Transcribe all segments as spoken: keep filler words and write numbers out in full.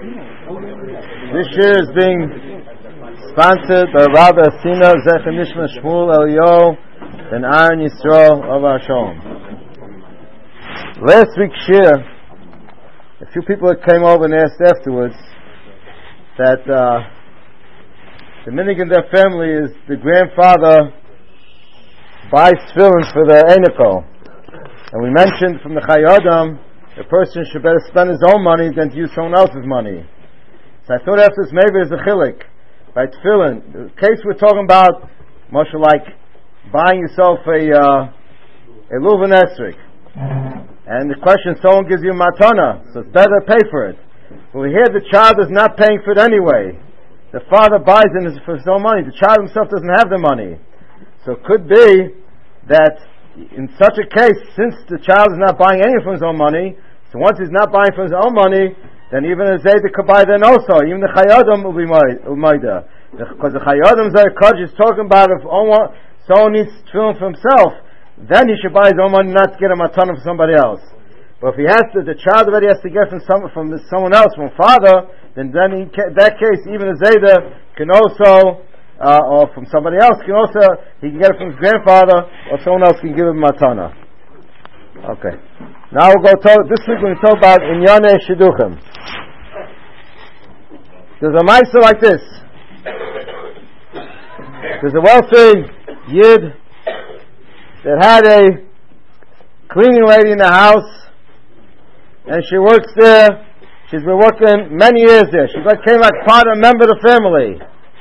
This year is being sponsored by Rabbi Asina Zecher Nishma Shmuel Eliyahu Ben Aaron Yisrael of our Shalom. Last week's year, a few people that came over and asked afterwards that uh, the minhag in their family is the grandfather buys tefillin for the Einiko. And we mentioned from the Chai Adam, a person should better spend his own money than to use someone else's money. So I thought after this maybe there's a chilik by tefillin. The case we're talking about, much like buying yourself a uh, a luv and esrik. And the question, someone gives you a matana, so it's better to pay for it. But we hear the child is not paying for it anyway. The father buys it for his own money. The child himself doesn't have the money. So it could be that in such a case, since the child is not buying anything from his own money, so once he's not buying from his own money, then even a Zayda could buy then also. Even the Chai Adam will be Umayda. Because the Chai Adam Zayakaj is talking about if someone needs tefillin for himself, then he should buy his own money, not to get a matana for somebody else. But if he has to, the child already has to get from some, from someone else, from father, then then in that case, even a Zayda can also, uh, or from somebody else, can also, he can get it from his grandfather, or someone else can give him matana. Okay. Now we'll go to, this week we're going to talk about Inyane Shidduchim. There's a ma'aser like this. There's a wealthy Yid that had a cleaning lady in the house, and she works there. She's been working many years there. She became like part of a member of the family.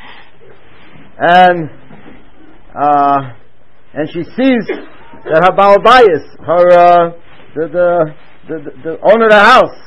And, uh, and she sees that her Baal Bayis, her, uh, the, the, the, the owner of the house,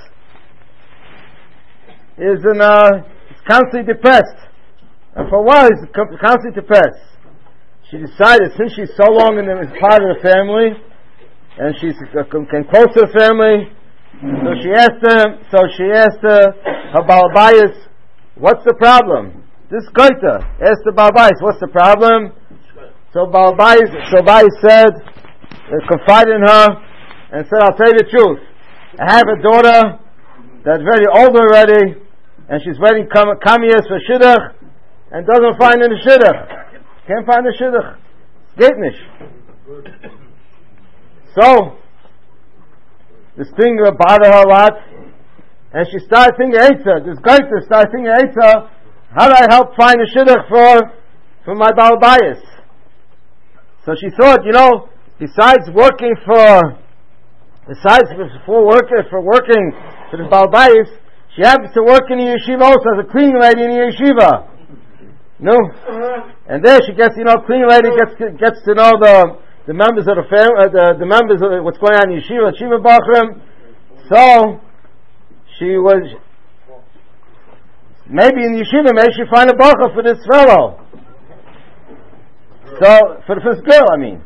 is in, uh, is constantly depressed. And for a while, he's constantly depressed. She decided, since she's so long in the, as part of the family, and she's uh, can close to the family, so she asked him, so she asked her, her Baal Bayis, what's the problem? This Goita asked the Baal Bayis, what's the problem? So Baal Bayis, so Bayis said, uh, confided in her, and said, I'll tell you the truth. I have a daughter that's very old already, and she's waiting come years for shidduch, and doesn't find any shidduch. Can't find the shidduch. Geht nicht. So, this thing will bother her a lot, and she started thinking, Eitzah, this guy started thinking, Eitzah, how do I help find a shidduch for, for my Baal Bayis? So she thought, you know, besides working for, besides for working, for working for the Baal Bayis, she happens to work in the yeshiva also as a cleaning lady in the yeshiva. No, and there she gets, you know, cleaning lady gets gets to know the the members of the family, uh, the the members of what's going on in yeshiva, yeshiva bachrim. So she was maybe in the yeshiva, maybe she find a bacha for this fellow. So for the first girl, I mean.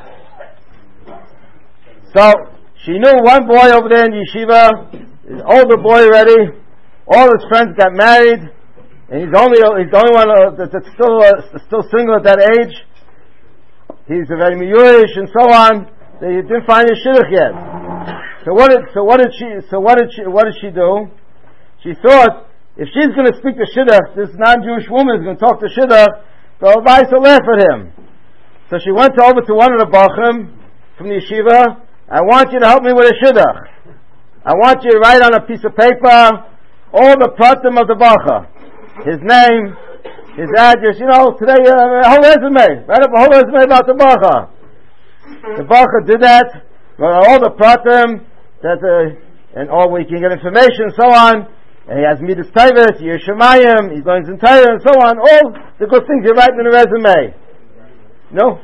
So she knew one boy over there in the yeshiva, an older boy already. All his friends got married. And he's only he's the only one uh, that's still uh, still single at that age. He's a very miyurish and so on. They didn't find his shidduch yet. So what did so what did she so what did she what did she do? She thought if she's going to speak to shidduch, this non-Jewish woman is going to talk to shidduch. So I'll to laugh at him. So she went over to one of the bachrim from the yeshiva. I want you to help me with a shidduch. I want you to write on a piece of paper all the pratim of the bacha. His name, his address, you know, today, uh, a whole resume. Write up a whole resume about the Bacha. The Bacha did that, wrote all the pratim, that, uh, and all we can get information and so on. And he has Midas Tavis, Yeshemayim, he's going to entire and so on. All the good things you write in the resume. No?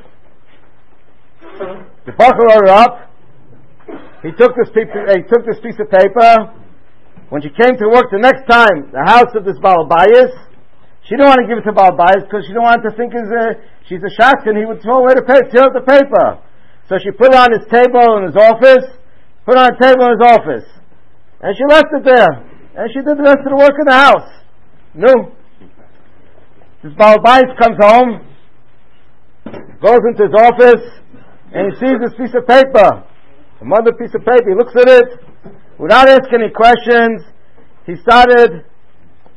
The Bacha wrote it up. He took this piece, uh, he took this piece of paper. When she came to work the next time, the house of this Baal Bayis, she didn't want to give it to Baal Bayis because she didn't want to think is a, she's a shotgun. He would throw away the paper, tear up the paper. So she put it on his table in his office, put it on a table in his office, and she left it there. And she did the rest of the work in the house. No. This Baal Bayis comes home, goes into his office, and he sees this piece of paper, another piece of paper. He looks at it. Without asking any questions, he started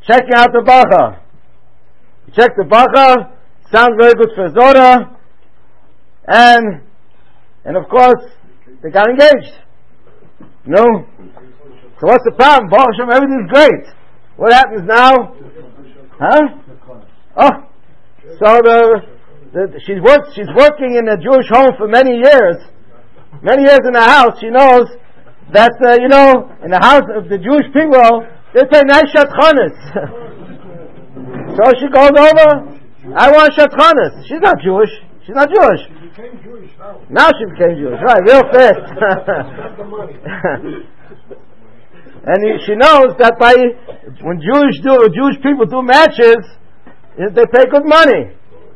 checking out the bacha. You check the bacha, sounds very good for Zora, and and of course they got engaged. No? So what's the problem? Baruch Hashem, everything's great. What happens now? Huh? Oh, so the, the she's worked. She's working in a Jewish home for many years. Many years in the house. She knows that uh, you know, in the house of the Jewish people, they say nice shatchanis. So she goes over. I want shatchanis. She's not Jewish. She's not Jewish. She became Jewish now. Now she became Jewish, right? Real fast. And he, she knows that by when Jewish do Jewish people do matches, they pay good money.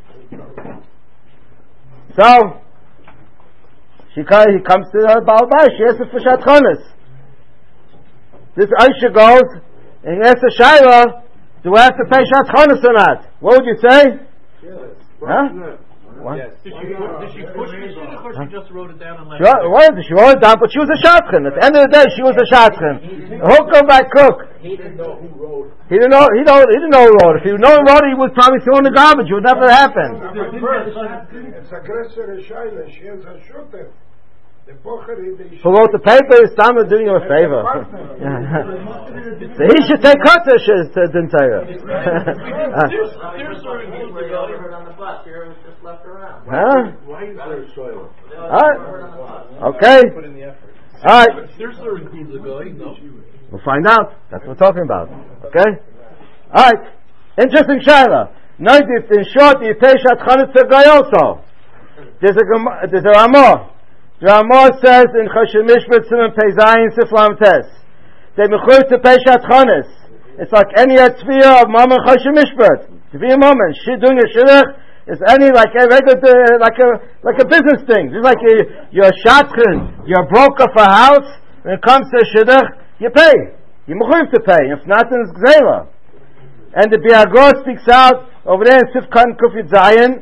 So she he comes to her Baal Bayis. She asks her for shatchanis. This Aisha goes and he asks the Shaila, do I have to pay shatchanis or not? What would you say? Yes. Huh? What? Yes. Did she, did she push the shidduch or she just wrote it down and left She wrote, what is it? She wrote it down, but she was a shadchan. At the end of the day, she was a shadchan. Hooker by cook. He didn't know who wrote it. He didn't know. He don't. He didn't know who wrote it. If he knew who wrote it, he would probably throw in the garbage. It would never happen. It's a aggressor Shaila. She has a shooter. The pocher in the Who wrote the paper is Tama doing you a favor. So he should take Kodesh to didn't tell you. Huh? Why is there soil? Alright. Okay. Alright. There's includes the guy, no? We'll find out. That's what we're talking about. Okay? Alright. Interesting Shaila. No, in short, you pay Shatchanis to guy also. There's a, there's a Ramah. The Ramah says in Choshen Mishpat Simon Peizayin Siflam Tes, they mechuyev to pay shatchanis. It's like any atzviyah of Mama Choshen Mishpat. To be a moment, she doing a shidduch is any like a regular, uh, like a like a business thing. Just like you, you're a shatchan, you're a broker for a house. When it comes to shidduch, you pay. You mechuyev to pay. If not, then it's gzeila. And the Biagor speaks out over there in Sifkan Kufyat Zayin.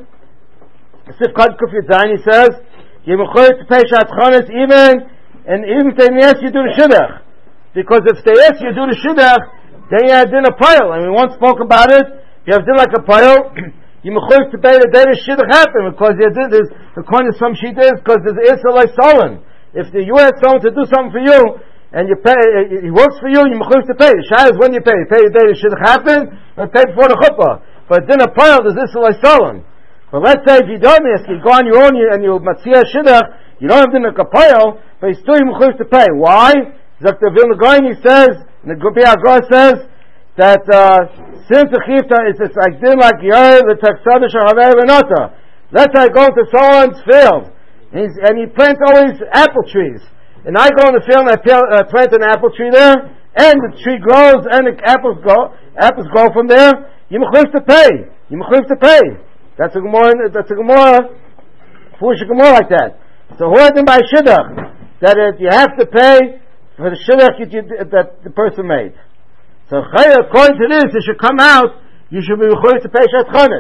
Sifkan Kufyat Zayin, he says, you mechuyev to pay shatchanis even, and even if they ask you to do the shidduch. Because if they ask you to do the shidduch, then you have din a pile. And we once spoke about it. If you have din like a pile, you mechuyev to pay the day the shidduch happened, because you did this, according to some sheet is, because there's Isra like Solon. If the, you ask someone to do something for you, and you pay, he works for you, you mechuyev to pay. The shah is when you pay. You pay the day the shidduch happened, or pay before the chuppah. But din a pile, there's Isra like Solon. But let's say if you don't ask, you go on your own and you matzia shidduch, you don't have to make a kapayel, but you still have to pay. Why? Doctor Vilna Goyen, he says, and the Gubi Agor says, that uh, since the chifta is it's like din like yer the taksadish haver venota. Let's say I go into someone's field, and, he's, and he plants always apple trees, and I go in the field and I plant an apple tree there, and the tree grows and the apples go, apples grow from there. You have to pay. You have to pay. That's a Gemara, that's a Gemara, foolish Gemara like that. So who had them by shidduch? That it, you have to pay for the shidduch you, that the person made. So according to this, it should come out, you should be required to pay shatchanis.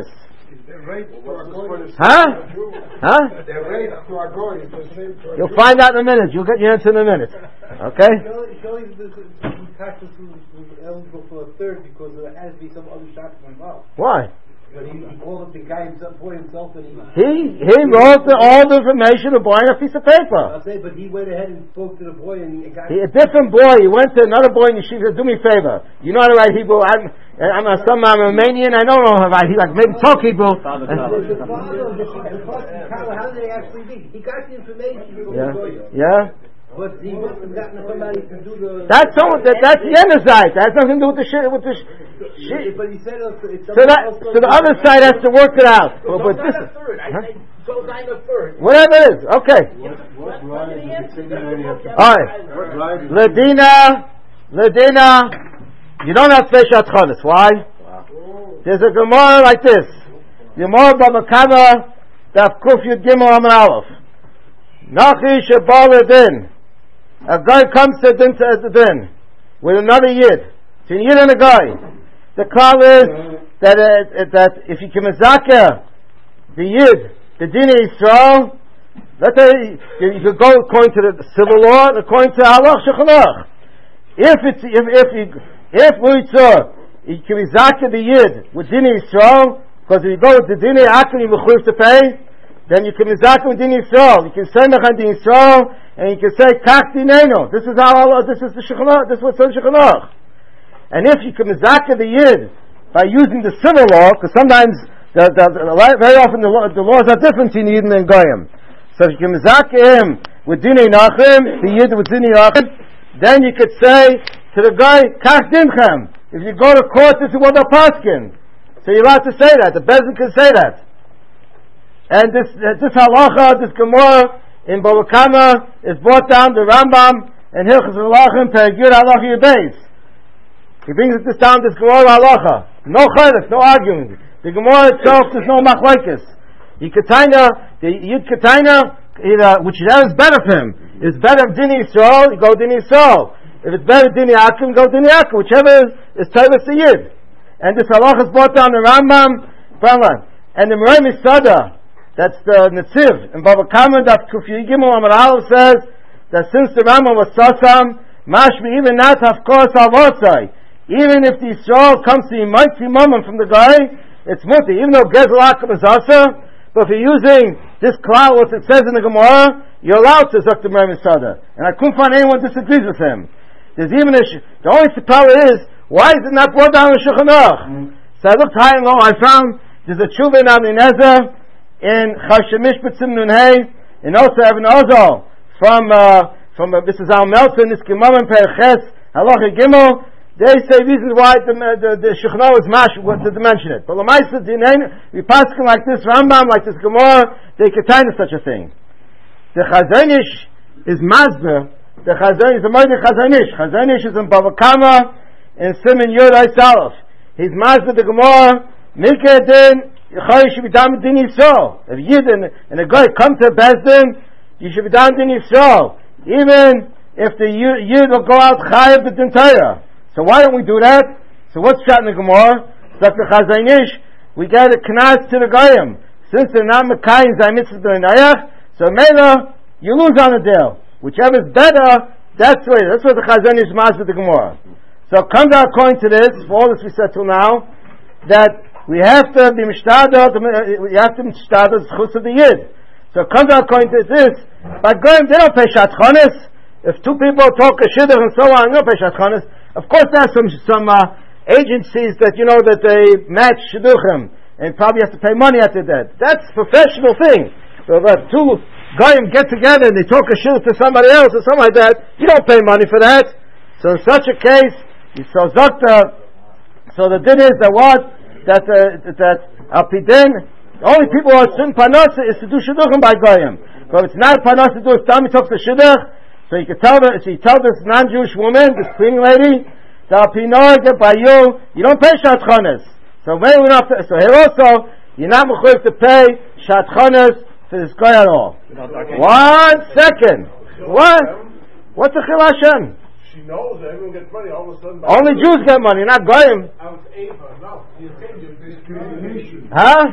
Huh? Huh? The rate to a goy is the same to a You'll find out in a minute. You'll get your answer in a minute. Okay? Surely the practice was eligible for a third because there has to be some other shots involved. Why? But he, he called up the guy himself, boy himself, and he... He he wrote the, all the information of boy on a piece of paper. I'll say, but he went ahead and spoke to the boy and the guy... He, a different boy. He went to another boy in yeshiva. Do me a favor. You know how to write Hebrew? I'm, I'm a, some I'm a Romanian. I don't know how to write. He like maybe talk Hebrew. The father of the how did they actually be? He got the information from Yeah. the boy. Yeah. But he must have gotten somebody to do the... That's someone. That, that's the other side. That has nothing to do with the shit. With the sh- shit. But he said uh, it's So that so the other side has to work it out. So But, but nine this, a third. I huh? say, so nine a third. Whatever it is. Okay. All right. Ladina, Ladina. You don't have to pay shatchanis. Why? There's a Gemara like this. Gemara b'Makama daf kuf yud gimel amar aleph. Nachi shebal ledin. A guy comes to din to the din with another yid. It's a yid and a guy. The call is that uh, that if you can mezakeh the yid, the din of Yisrael, let's say you, you could go according to the civil law and according to halach shechanach. If it's if if you if Luitza you can be zakeh the yid with Dini Yisrael, because if you go with the Dini Akim, you will to pay, then you can be zakeh with Dini Yisrael. You can say Mechan Dini Yisrael, and you can say Kach Dineno. This is how Allah, this is the Shulchan Aruch, this is what's on Shulchan Aruch. And if you can be zakeh the yid by using the civil law, because sometimes, the, the, the, very often the, law, the laws are different in Yidden and Goyim. So if you can be zakeh him with Dini Nachim, the yid with Dini Nachim, then you could say to the guy, Kach Dinchem. If you go to court, this is what they're paskin. So you're allowed to say that. The Bezin can say that. And this uh, this halacha, this Gemara in Bava Kama is brought down the Rambam and Hilchos Halachim Perigir Halacha Yudbeis. He brings this down, this Gemara halacha. No chaylik, no arguing. The Gemara itself, there's no machlokes. You Ketana, the Yid Ketana, whichever is better for him. If it's better Dini Yisrael, you go Dini Yisrael. If it's better Dini Akim, go Dini Akim. Whichever is, is Tavis the Yid. And this halacha is brought down the Rambam, and the Merei Misada, that's the Netziv, and Bava Kama, that Kufi Gimel Amar Aleph says, that since the Rambam was Sasam, Mashmi even not of course Avosai. Even if the Yisrael comes to Yimayt Simamim from the guy, it's muti, even though Gezel Akim is Asa, but if you're using this cloud, what it says in the Gemara, you're allowed to Zok the Merei Misada. And I couldn't find anyone who disagrees with him. There's even a, sh- the only problem is, why is it not brought down in Shulchan Aruch? Mm-hmm. So I looked high and low, I found there's a tshuva in Avnei Nezer, in Chashemish B'tzim Nun Hey, and also Ibn Ozol, from, uh, from uh, Missus Al Melton, this Gemara in Perches, Halacha Gimel, they say reasons why the, the, the Shulchan Aruch is mash, what to mention it. But Lamaisa, we pass like this Rambam, like this Gemara, they can tie to such a thing. The Chazon Ish is Mazber. The Chazon is a Moed Chazon Ish. Chazon Ish is in Bava Kama in Siman Yud Aleph. He's Mazber the Gemara. Mikra Din Yechayi should be done with Din Yisrael. If Yid and, and a guy come to Bezdin, you should be done with Din Yisrael. Even if the Yid will go out Chayav the Din Torah. So why don't we do that? So what's shot in the Gemara? So the Chazon Ish, we get a Knas to the Goyim. Since they're not Mekayim Zaymitzvah B'nayach, so Mela, you lose on the deal. Whichever is better, that's the way. That's what the Chazon Ish mas with the Gemara. So it comes out according to this, for all this we said till now, that we have to be mishtadel, we have to be mishtadel the chus of the Yid. So it comes out according to this, by going, they don't pay shatchanis. If two people talk a shidduch and so on, they don't pay shatchanis. Of course there's some, some uh, agencies that, you know, that they match shidduchim, and probably have to pay money after that. That's a professional thing. So that two Goyim get together and they talk a shidduch to somebody else or something like that, you don't pay money for that. So in such a case, so Zokta, so the din is that what? That, uh, that Alpidin, the only people who are sin panasa is to do shidduchim by Goyim. But if it's not panasa to do, it's time he talks to shidduch, so you can tell the, so you tell this non-Jewish woman, this cleaning lady, that Alpinoy get by you, you don't pay shatchanas. So maybe we don't have to, so here also, you're not mechuyev to pay shatchanas for this guy at all. One second. What? What's the Chil Hashem? She knows that everyone gets money all of a sudden. Only Jews get money, not Goyim. I was Ava. No, you think you're discrimination. Huh?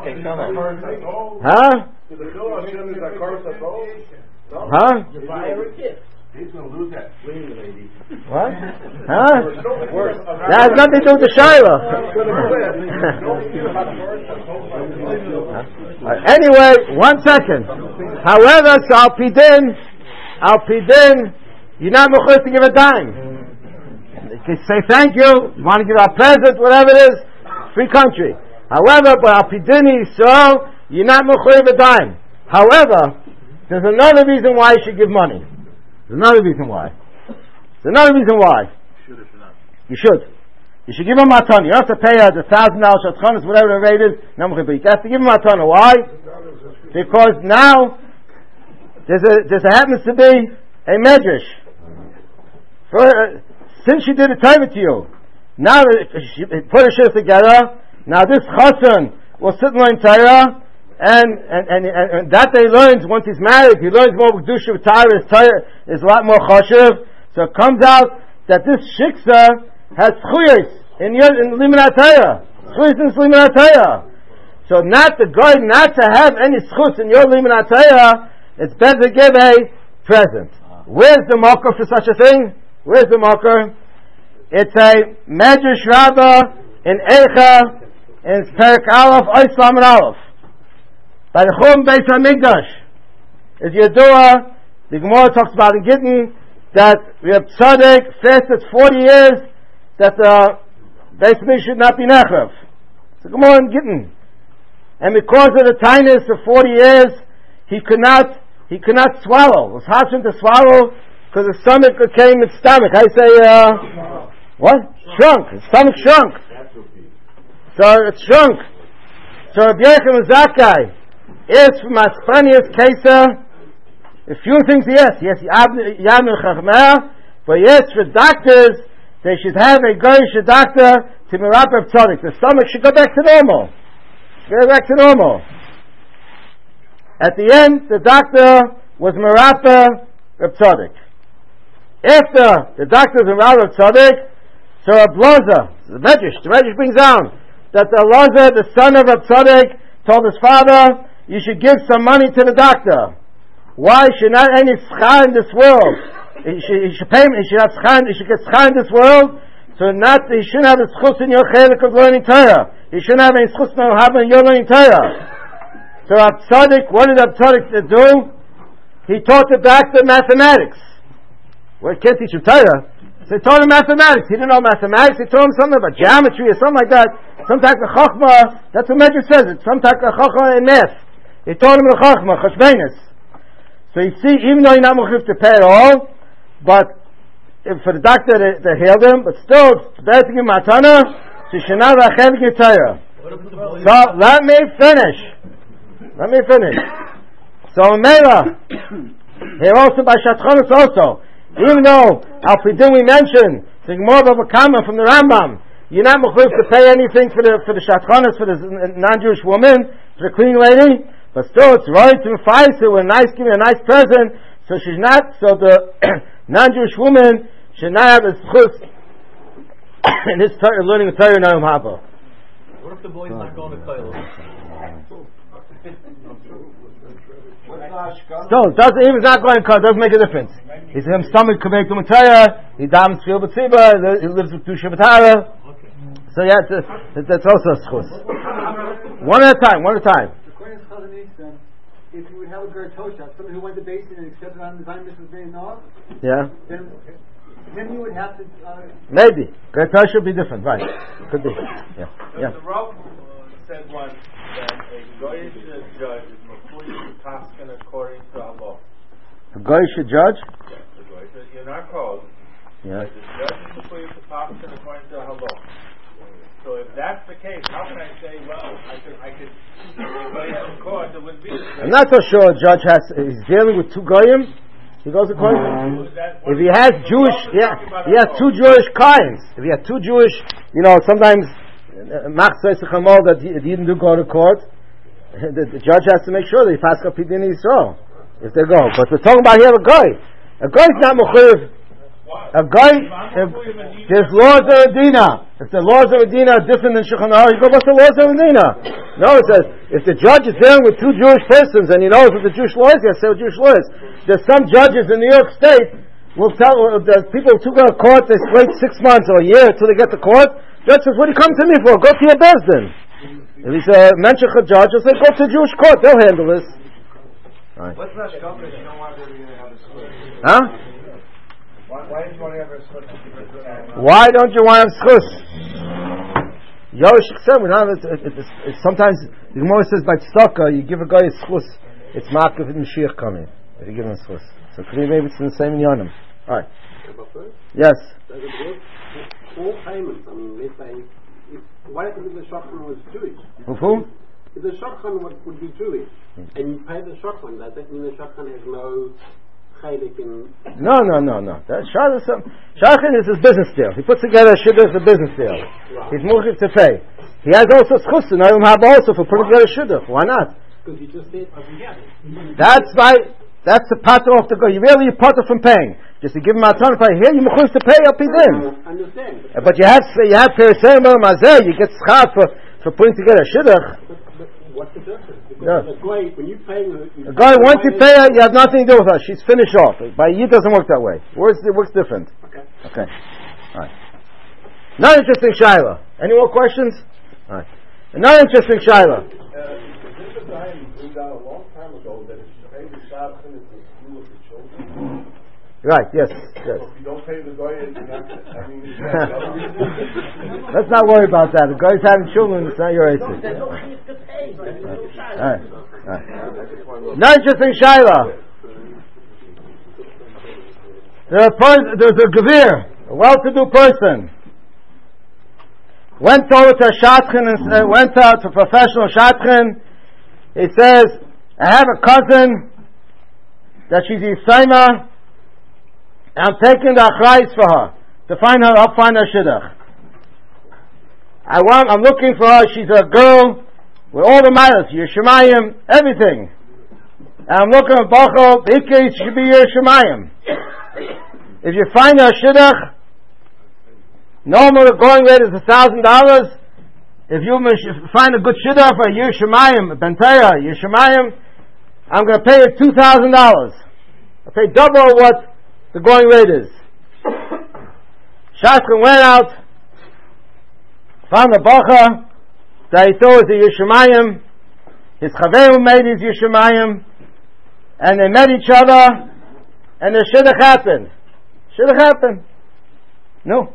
Huh? The Chil Hashem is a curse at all? Huh? You buy her a gift. He's going to lose that swing, lady. What? Huh? Worse. That has nothing to do with the Shiloh. uh, anyway, one second. However, so Al Pidin, Al Pidin, you're not mechuyev to give a dime. You can say thank you, you want to give a present, whatever it is, free country. However, but Al Pidin Yisrael, you're not mechuyev a dime. However, there's another reason why you should give money. There's another reason why. There's another reason why. You should or should not? You should. You should give him matana. You don't have to pay her the thousand dollars shatchanas, whatever the rate is. But you have to give him matana. Why? Because now there's a there's a happens to be a medrash. For, uh, since she did a time to you, now she put her shit together. Now this chassan will sit in line Torah. And, and, and, and that they learns once he's married, he learns more Kedusha with Torah, his Torah is a lot more chashuv. So it comes out that this shiksa has chuyos in in Liman HaTorah. Chuyos in Liman HaTorah. So not the guy not to have any schus in your Liman HaTorah, it's better to give a present. Where's the marker for such a thing? Where's the marker? It's a Medrash Rabbah in Eicha in Perak Aleph, Oislam and Aleph. By the Chum Beis HaMikdash, is Yadua, the Gemara talks about in Gittin, that Reb Tzadok fasted forty years, that the Beis HaMikdash should not be Nechrav. So Gemara in Gittin. And because of the tinus of forty years, he could not, he could not swallow. It was hard for him to swallow, because his stomach became his stomach. I say, uh, what? Shrunk. His stomach shrunk. So it shrunk. So Rabbi Yochanan Zakkai is from Asplenius Kesa. A few things he has. Yes, Yamil Chachmah, but yes, for doctors, they should have a Goyish doctor to Merapah Tzadik. The stomach should go back to normal. Go back to normal. At the end, the doctor was Merapah Reb Tzadik. After the doctor was Merapah Reb Tzadik, so Reb Loza, the Medrash, the Medrash brings down that the Loza, the son of Reb Tzadik, told his father, you should give some money to the doctor. Why? He should not have any schar in this world. He should, he should pay him, he should have schar, he should get schar in this world, so not, he shouldn't have a schus in your chelik of learning Torah. He shouldn't have any schus in your learning Torah. So Reb Tzadik, what did Reb Tzadik do? He taught the doctor mathematics. Well, he can't teach him Torah. So he taught him mathematics. He didn't know mathematics. He taught him something about geometry or something like that. Some type of chachma. That's what Medrash says. It's some type of chachma in math. He taught him the chachma, chashbenis. So you see, even though you're not mechuyev to pay at all, but if for the doctor to, to heal him, but still, it's better to give him matana, so you should not have a Torah. So let me finish. Let me finish. So Mela, here also by Shatchanos also, even though Al Pidin we mentioned, think more of a comment from the Rambam, you're not mechuyev to pay anything for the for the Shatchanos, for the non-Jewish woman, for the cleaning lady, but still it's right to fight her with a nice, give her a nice present, so she's not, so the non-Jewish woman should not have a schus in his Torah, learning the Torah in Nahum Haba. What if the boy's not going to Koil? Still, it doesn't, even if he's not going to Koil, it doesn't make a difference. His stomach could make him a Torah, he damns feel b'tziba, he lives with two Shabbatara. So yeah, it's, that's also a schus. One at a time, one at a time. If you would have a Ger Tosha, somebody who went to basin and accepted on the time this was being off, yeah, then then you would have to. Uh, Maybe Ger Tosha would be different, right? Could be. Yeah, yeah. The Rav said once that a goyish judge is mechuyev to paskin according to Allah. A goyish judge? Yes, the goyish. You're not called. Yeah. The judge is mechuyev to paskin according to Allah. So if that's the case, how can I say, well, I could, I could, if the court, it would be. I'm not so sure a judge has, he's dealing with two goyim, he goes according to, if he has Jewish, yeah, he has two Jewish kinds. If he has two Jewish, you know, sometimes, Mach says to Chamal that he didn't do go to court, the, the judge has to make sure that he passes up Pidin Yisrael, if they go. But we're talking about here a goy. A goy is not mechuyev. A guy, if there's laws of Medina, if the laws of Medina are different than Shulchan Aruch, you go by the laws of Medina. No, it says, if the judge is dealing with two Jewish persons and he knows what the Jewish law is, he has to say what Jewish law is. There's some judges in New York State will tell, the people who go to court, they wait six months or a year until they get to court. Judge says, what do you come to me for? Go to your bezdin. If he's a menshech judge, he'll say, go to the Jewish court, they'll handle this. Right. What's that stuff that you don't want to have a split? Huh? Why, why did you want to have a split? Why don't you want to have schus? Yosh said, sometimes the Gemara says by tzedakah, you give a guy a schus, it's ma'akev in Mashiach coming. If you give him a schus. So maybe it's in the same yanim. Alright. Yes. All payments, I mean, let's say, if, what happens if the shotgun was Jewish? Of who? If the shotgun would, would be Jewish, and you pay the shotgun, does that mean the shotgun has no chalik in... No, no, no, no. Shachin is his business deal. He puts together a shidduch for business deal. Right. He's muchif to pay. He has also schus, and I have also for putting together a shidduch. Why not? Because you just said... That's why... That's the pater of the guy. You really pater from paying. Just to give him a ton of pay. Here you mechus to pay up his in. I understand. But you have you have periseim mazeh. You get schar for for putting together a shidduch. What's the difference? Because yeah. the guy, when you pay her, the guy once you pay her, you have nothing to do with her. She's finished off. By you, it doesn't work that way. It works, it works different. Okay. Okay. All right. Not interesting Shaila. Any more questions? All right. Not interesting Shaila. Uh, this is a guy who moved out a long time ago that if you pay the shadchan, it's the school of the children. Right, yes, yes. So if you don't pay the guy, it's not, I mean, it's not Let's not worry about that. The guy's having children, it's not your issue. Alright, alright. Not interesting Shaila. There's a, pers- there's a gevir, a well-to-do person, went over to a shadchan and uh, went out to a professional shadchan. He says, I have a cousin that she's Yisayma, and I'm taking the achrayus for her to find her, I'll find her shidduch. I want, I'm looking for her. She's a girl with all the matters, Yeshamayim, everything. And I'm looking at Bachel, Bikki, she should be Yeshamayim. If you find her shidduch, normal the going rate is a thousand dollars. If you find a good shidduch for Yeshamayim, Bentaya, Yeshamayim, I'm going to pay you two thousand dollars. I'll pay double what the going rate is. Shadchan went out, found a bacha that he thought was a Yeshamayim. His chaverim made his Yeshamayim, and they met each other, and the shidduch happened. Shidduch happened. No.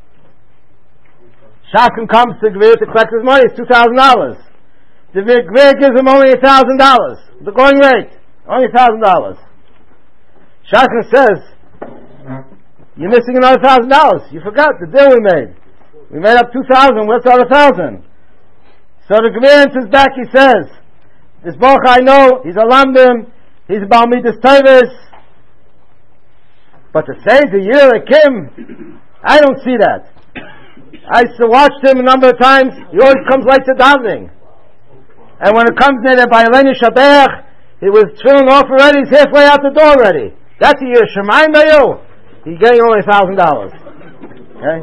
Shadchan comes to Gvir to collect his money. It's two thousand dollars. The Gvir gives him only a thousand dollars. The going rate, only a thousand dollars. Shadchan says, you're missing another thousand dollars. You forgot the deal we made. We made up two thousand. What's the other thousand? So the Gvir answers back. He says, "This Baruch I know. He's a lamdim. He's a balmidas tavis. But to say the year Kim, I don't see that. I watched him a number of times. He always comes like to davening, and when it comes near by Eleni Shabbat, he was trilling off already. He's halfway out the door already. That's a year Shemayim by you. He's getting only a thousand dollars. Okay.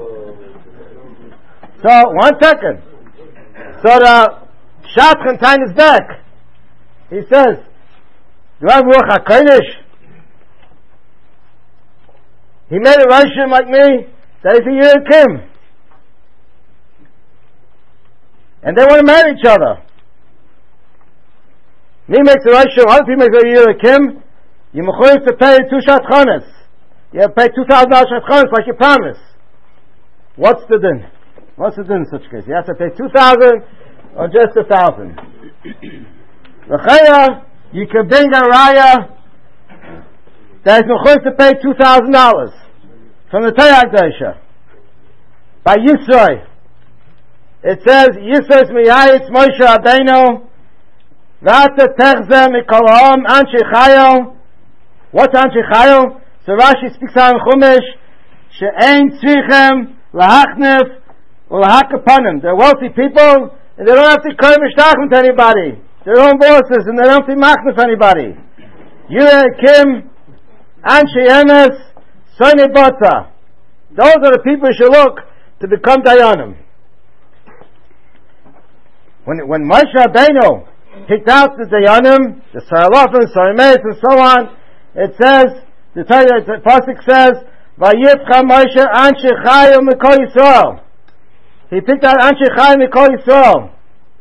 So one second. So the shadchan time is back. He says, "Do I have ruach hakodesh?" He made a rishon like me that is a year Kim, and they want to marry each other. Me makes a rishon. Other people make a year Kim. You mechuyev to pay two shadchanos. You have to pay two thousand dollars shadchanos like you promised. What's the din? What's the din in such a case? You have to pay two thousand or just a thousand. L'chaya, you can bring a raya that is mechuyev to pay two thousand dollars from the Torah Kedusha by Yisroi. It says Yisroi miyayitz Moshe Rabbeinu v'ata techzeh mikol ha'am anshe chayo. What's anshe chayo? So Rashi speaks out in Chumash, she'ein tzrichem lahachnef ulahakapanim. They're wealthy people, and they don't have to come mishtachim to anybody. They're their own bosses, and they don't have to machnef anybody. Yireh Kim, anshe emes, soine botza. Those are the people you should look to become dayanim. When when Moshe Rabbeinu picked out the dayanim, the saralofim, sarimes, and so on, it says, the Torah, the pasuk says, "Vayifcha Moshe anshe chayil mikol Yisrael." He picked out anshe chayil mikol Yisrael.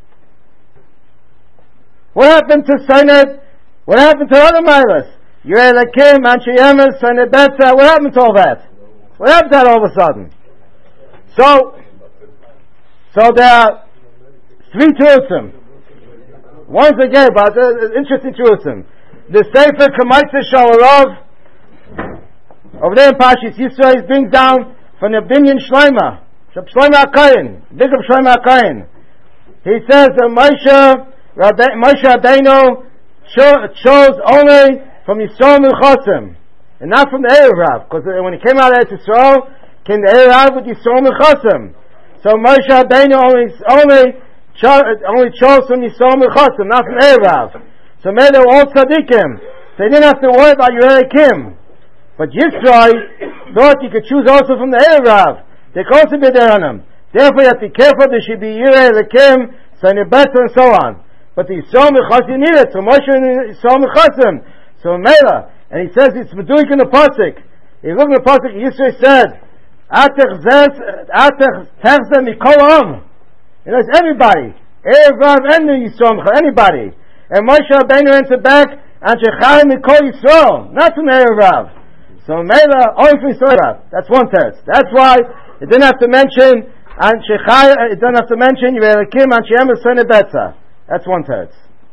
What happened to Sinai? What happened to other milas? Yireh Lakim, anshe yemes, Sinai betza. What happened to all that? What happened to that all of a sudden? So, so there are three truthim. One's again, but uh, interesting truthim. The Sefer Kamaitza Shalarov over there in Pashis Yisrael brings down from the Binyan Shloima, Shloima HaKohen, Bishop Shloima HaKohen. He says that Moshe Rabbe, Moshe Rabbeinu cho- chose only from Yisrael Milchosim, and not from the Erev, because when he came out of Yisrael, came the Erev with Yisrael Milchosim. So Moshe Rabbeinu only only cho- only chose from Yisrael Milchosim, not from Erev. So maybe they were all tzaddikim. So they didn't have to worry about Yireh Kim. But Yisrael thought you could choose also from the Erev. They could also be there on them. Therefore you have to be careful. There should be Yireh Kim, Sani Betza, and so on. But the Yisrael Mechasim need it. So Moshe and Yisrael Mechasim. So Mela. And he says it's Meduik in the Pasuk. If you look in the Pasuk, Yisrael said, Atech Techze Mikol Om. You know, it's everybody. Erev Rav and Yisrael, anybody. And Moshe Rabbeinu answered back, Anshechai Mikol Yisrael, not from Erev Rav. So Mela, only from Yisrael. That's one teretz. That's why it didn't have to mention Anshechai, it didn't have to mention Yevelikim, Anshem Son Betza. That's one teretz.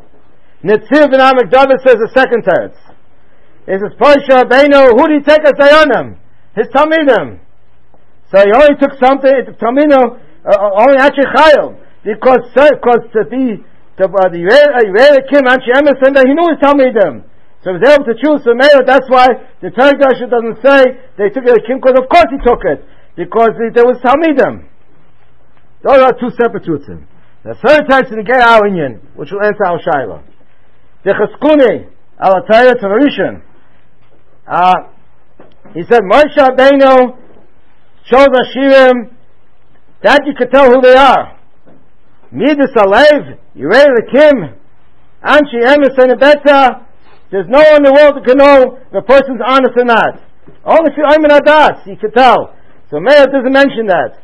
Netziv ben Amek David says the second teretz. It says, Moshe Rabbeinu, who did he take as Dayanim? His Talmidim. So he only took something, Talmidim, uh, only Anshechai. Because, because to be, to, uh, the Yevelikim, Anshem Son, he knew his Talmidim. So he was able to choose from Meir. That's why the Torah doesn't say they took it as Kim, because of course he took it. Because there was Talmidim. Those are two separate truths. The third text in the Ger our Inyan, which will answer our Shaila. The Cheskuni, our Torah to Rishon. Uh, he said, Moshe Rabbeinu chose Ashirim, that you could tell who they are. Midas Alev, Yirei Lekim, Anshi Emes and Betza. There's no one in the world that can know if a person's honest or not. Only if you're Ayman Adas, you can tell. So Meir doesn't mention that.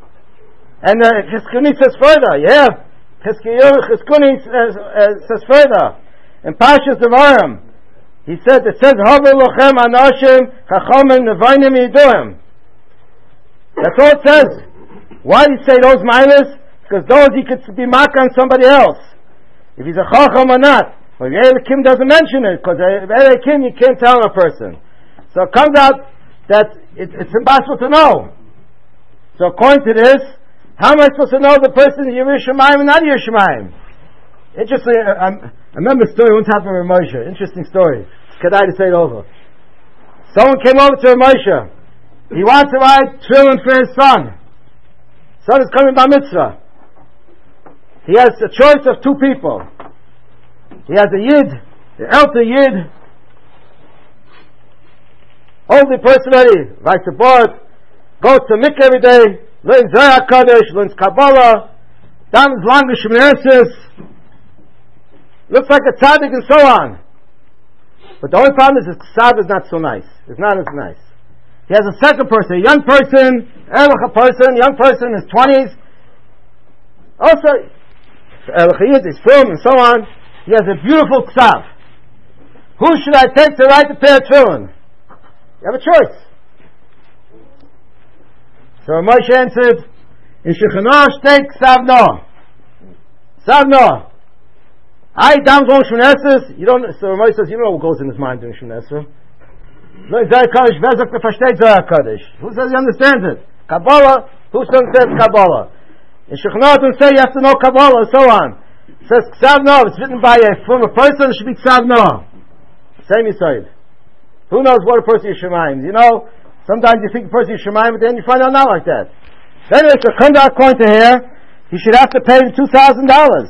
And uh, Cheskuni says further, yeah, Cheskuni says, uh, says further. In Pashas Devarim, he said, it says, Haver Lochem Anashim Chachamim Nevainim Yiduim. That's all it says. Why do you say those milas? Because those he could be marked on somebody else. If he's a Chacham or not. But Kim doesn't mention it, because Kim you can't tell a person. So it comes out that it, it's impossible to know. So according to this, how am I supposed to know the person is Yerushalayim and not Yerushalayim? Interesting, I, I remember a story one time from Rav Moshe. Interesting story. It's Kedai to say it over. Someone came over to Rav Moshe. He wants to write tefillin for his son. Son is coming by mitzvah. He has a choice of two people. He has a Yid, the elder Yid, older person already, writes a board, goes to mikveh every day, learns Zohar Kodesh, learns Kabbalah, down his long Sheminisis, looks like a tzaddik and so on. But the only problem is his ksav is not so nice. It's not as nice. He has a second person, a young person, Erlich person, young person in his twenties. Also, Erlich Yid, he's film and so on. He has a beautiful ksav. Who should I take to write the pair of tefillin? You have a choice. So Moshe answered, in Shechanosh take ksav no. Ksav no. I down going Shemnesses. You don't. So Moshe says, you know what goes in his mind doing Shemnesses. No, Zohar Kodesh. Wer sagt, versteht Zohar Kodesh? Who says he understands it? Kabbalah. Who says Kabbalah? In Shechanosh don't say you have to know Kabbalah and so on. It says Ksav no, it's written by a former person, it should be Ksav no. Same side. Who knows what a person is Shemayim? You know, sometimes you think a person is Shemayim, but then you find out not like that. So anyway, so come down according to here, he should have to pay the two thousand dollars.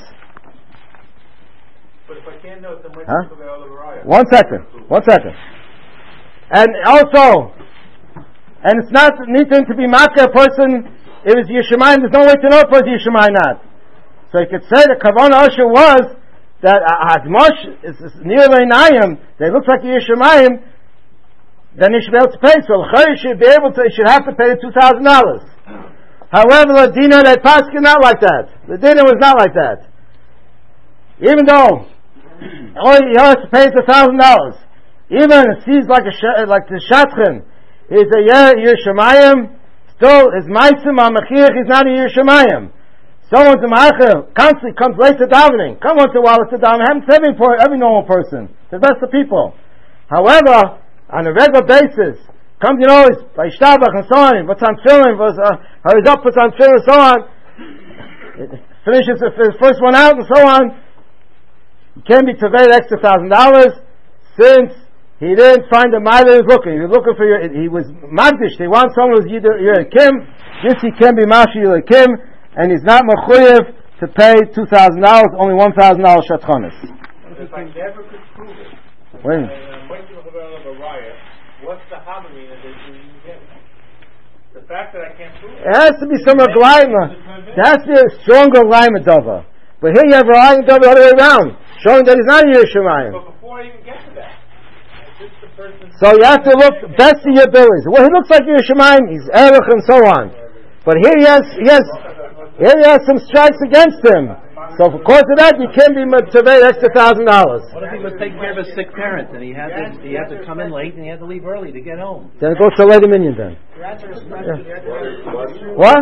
But if I can't know, then what's huh? the other Raya? One second, one second. And also, and it's not needing to be Makkah a person, it was Yishamayim, there's no way to know if it was Yishamayim or not. So you could say the Kavanah Asher was that Hagmosh is near Leinayim, that looks like Yerushalayim, then he should be able to pay. So L'chari should be able to, he should have to pay the two thousand dollars. However, the Dina that Paskin not like that. The Dina was not like that. Even though only he has to pay the thousand dollars, even if it seems like a like the Shatchin, he's a Yerushalayim, still his Maisim HaMachir, he's not a Yerushalayim. Someone's a Ma'acher, constantly comes late to davening. Come once in a while to davening. Happens to every, every normal person. The best of people. However, on a regular basis, comes, you know, he's by Shtabach and so on, puts on tefillin, uh, hurries up, puts on tefillin and so on, finishes the first one out and so on. He can't be tevei the extra thousand dollars since he didn't find the mile he was looking. He was looking for your, he was magdish. They want someone who's either Kim. This he can be Mashi Kim. And he's not mechuyev to pay two thousand dollars, only one thousand dollars shatchanis. If I never could prove it, when? and I'm waiting for the riot, what's the harmony that they can get? The fact that I can't prove it. It has to be some Raglaima. There has to be a stronger Raglaima Dova. But here you have Raglaima Dova the other way around, showing that he's not a Yerushalayim. But before I even get to that, just the So you have to look best of your abilities. Well, he looks like Yiras Shamayim, he's Erech and so on. But here he has, he has, here he has some strikes against him. So because of that, you can't be motivated extra thousand dollars. What if he was taking care of a sick parent and he had to he had to come in late and he had to leave early to get home? Then it goes to Lady Minion then. Yeah. What?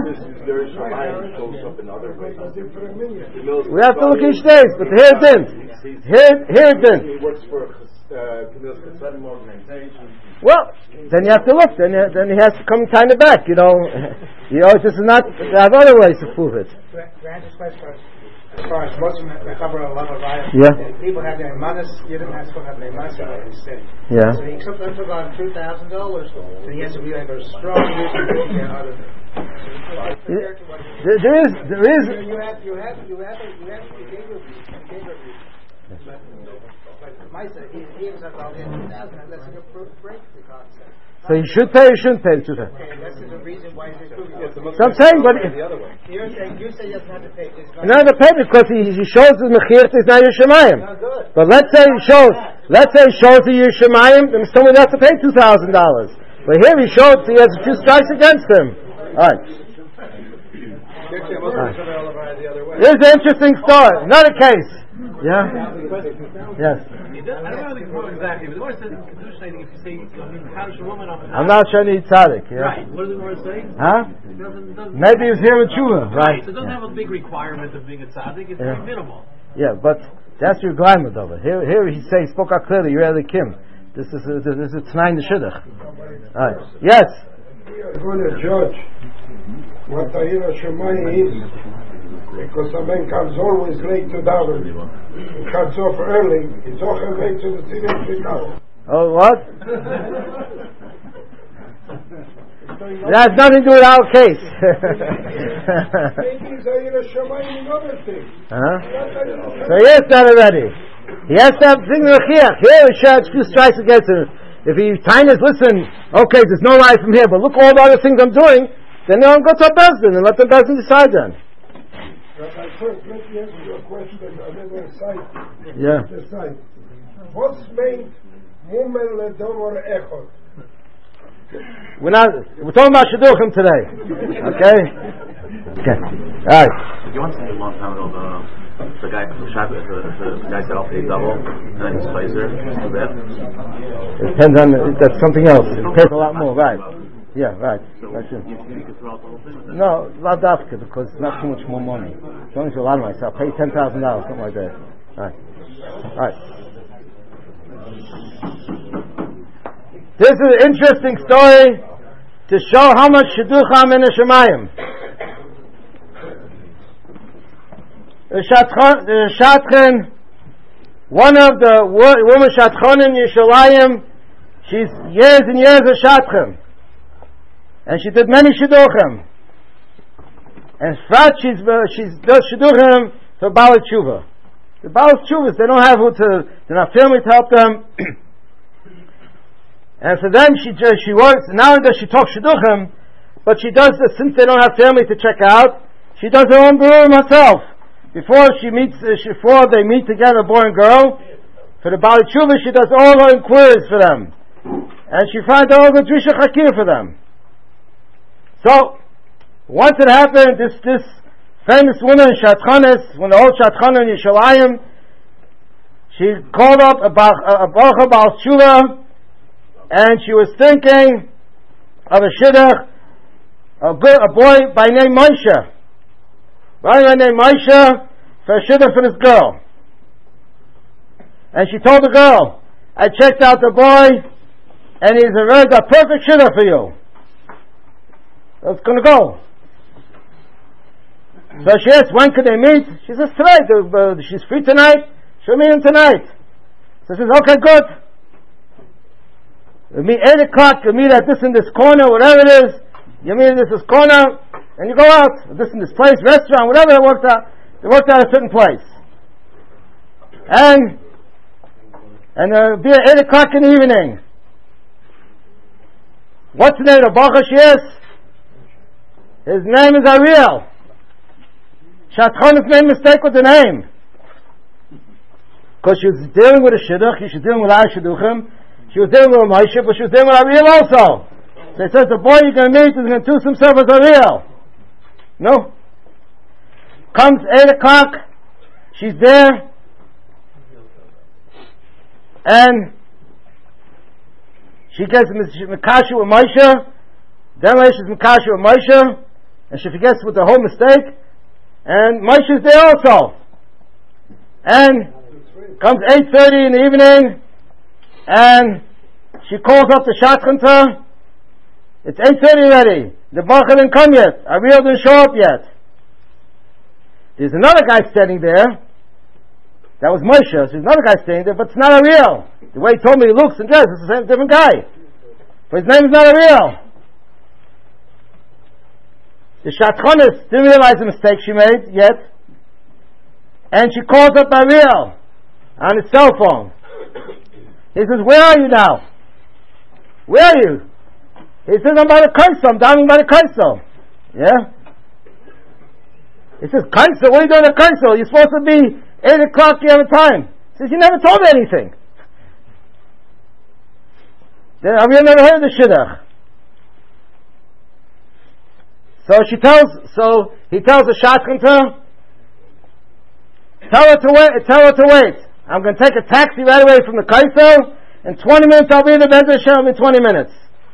We have to look each day, but here it didn't. Here, here it didn't. He works for a Camille's Consulting organization. Well, then you have to look. Then, then he has to come kind of back. You know, you know, this is not. There are other ways to prove it. As far as Muslim, they cover a lot of life. Yeah. People have their manas, you didn't have to have their manas in the city. Yeah. So he sometimes took on two thousand dollars. So he has to be like a strong reason to get out of it. There, there is, there is. You have, you have, you have, you have, you gave a reason, you gave a reason. But Maisa, he he was about two thousand unless you break the concept. So you should pay, you shouldn't pay the two thousand. Okay, that's the reason why he's doing it. So I'm saying, but You're saying you say he doesn't have to pay. He doesn't have to pay because he, he shows his mechir is not Yiras Shamayim. But let's say he shows, let's say he shows the Yiras Shamayim, then someone has to pay two thousand dollars. But here he shows he has a few strikes against him. All right. All right. Here's an interesting story. Another case. Yeah. Yes. I don't know the quote exactly, but the Gemara says in Kedusha, I think if you say, how does a woman off I'm not sure any tzaddik. Yeah. Right. What does the Gemara say? Huh? It doesn't, doesn't Maybe he was here with Tshuva. Right. So it doesn't have a big requirement of being a tzaddik. It's Yeah. very minimal. Yeah, but that's your glamour of it. Here, here he say, he spoke out clearly. You're the Kim. This is a, this is Tnai Neshidach. All right. Yes. We are going to judge what the Yiras Shamayim is, because a man comes always late to daven. He comes off early. He's often late to the city to daven. Oh, what? That has nothing to do with our case. Maybe he's a Yiras Shamayim in other things. Huh? So he has that already. He has to have thing of Chiach. Here he shouts two strikes against him. If he time is listen, okay, there's no life from here, but look all the other things I'm doing, then they'll go to a Bezdin and let the Bezdin decide then. Rabbi, first let me ask you a question on the other side. Yeah. The side. What's meant Mumel Ledovor Echot? We're not, we're talking about Shidduchim today. Okay? Okay. Alright. You want to say a long time ago, the, the guy, the, the, the guy said I'll pay double, and then he's Pfizer. It depends on, the, that's something else. It pays a lot more, right. Yeah, right. So That's it. you, you could throw out the whole thing with that? No, not dafka, because it's not too much more money. As long as you allow myself, pay ten thousand dollars, something like that. Alright. Alright. This is an interesting story to show how much Shidducham in the Shemayim. The Shatchen, one of the women Shatchon in Yerushalayim, she's years and years of Shatchen. And she did many Shidduchim. And Frat, she's, she's does Shidduchim for Baal Tshuva. The Baal Tshuvas, they don't have who to, they're not family to help them. And for them, she just, she works, not only does she talk Shidduchim, but she does this, since they don't have family to check out, she does her own Berurim herself. Before she meets, uh, she, before they meet together, boy and girl, for the Baal Tshuva, she does all her inquiries for them. And she finds all the Drisha Chakir for them. So, once it happened, this, this famous woman, Shatchanes, when the old Shatchanes in Yerushalayim, she called up a Baruch Baal Tshuva, and she was thinking of a shidduch, a, a boy by name Moshe. By name Moshe, for a shidduch for this girl. And she told the girl, I checked out the boy, and he's a very a perfect shidduch for you. It's going to go. So she asked, when could they meet? She says, tonight. Uh, she's free tonight. She'll meet him tonight. So she says, okay, good. We meet eight o'clock, you meet at this in this corner, whatever it is. You meet at this, this corner, and you go out. This in this place, restaurant, whatever it worked out. They worked out at a certain place. And, and it'll be at eight o'clock in the evening. What's the name of the Baruch she is? His name is Ariel. Shatchonis made a mistake with the name. Because she was dealing with a shidduch, she was dealing with our shidduchim. She was dealing with Moshe, but she was dealing with Ariel also. So it says the boy you're going to meet is going to do himself as Ariel. No? Comes eight o'clock, she's there, and she gets Mikasha with Moshe, then later she's Mikasha with Moshe, and she forgets with the whole mistake, and Moshe's there also. And comes eight thirty in the evening, and she calls up the Shachanta. It's eight thirty already. The Baruch didn't come yet. Ariel didn't show up yet. There's another guy standing there. That was Moshe. So there's another guy standing there, but it's not Ariel. The way he told me he looks and dresses, it's the same different guy. But his name is not Ariel. The Shatchanis didn't realize the mistake she made yet. And she calls up Ariel on his cell phone. He says, where are you now? Where are you? He says, I'm by the Kaisel. I'm diving by the Kaisel. Yeah? He says, Kaisel? What are you doing at Kaisel? You're supposed to be eight o'clock the other time. He says, you never told me anything. Then Ariel never heard of the Shidduch. So she tells, so he tells the Shachanta, tell her to wait, tell her to wait. I'm going to take a taxi right away from the Kaisel. In twenty minutes I'll be in the Bezeh Hashem in twenty minutes.